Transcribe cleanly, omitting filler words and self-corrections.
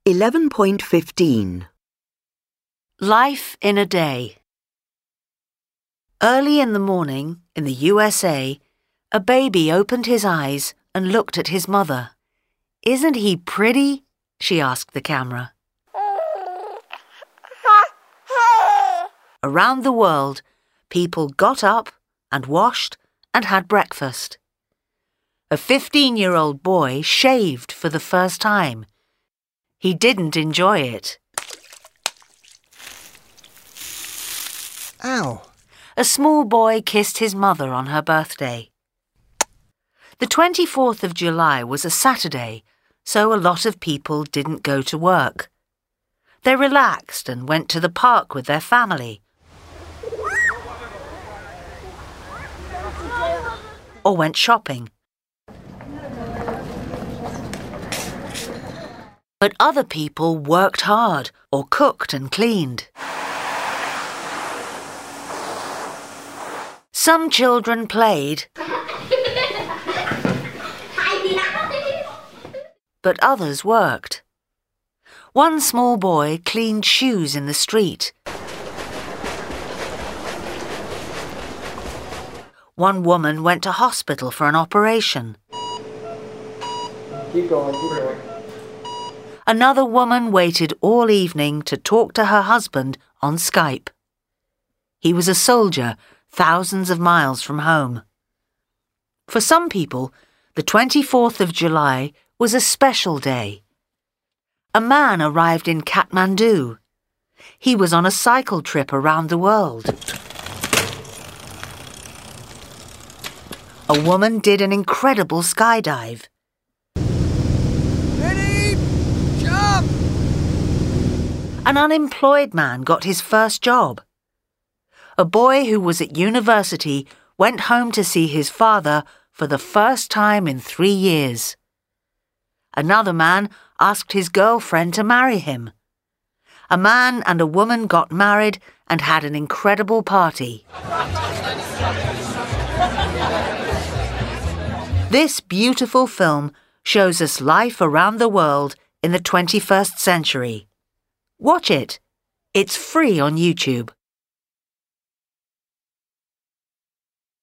11.15 Life in a day. Early in the morning, in the USA, a baby opened his eyes and looked at his mother. "Isn't he pretty?" she asked the camera. Around the world, people got up and washed and had breakfast. A 15-year-old boy shaved for the first time. He didn't enjoy it. Ow! A small boy kissed his mother on her birthday. The 24th of July was a Saturday, so a lot of people didn't go to work. They relaxed and went to the park with their family. Or went shopping. But other people worked hard or cooked and cleaned. Some children played, but others worked. One small boy cleaned shoes in the street. One woman went to hospital for an operation. Keep going. Another woman waited all evening to talk to her husband on Skype. He was a soldier thousands of miles from home. For some people, the 24th of July was a special day. A man arrived in Kathmandu. He was on a cycle trip around the world. A woman did an incredible skydive. Ready? Jump! An unemployed man got his first job. A boy who was at university went home to see his father for the first time in 3 years. Another man asked his girlfriend to marry him. A man and a woman got married and had an incredible party. This beautiful film shows us life around the world in the 21st century. Watch it. It's free on YouTube.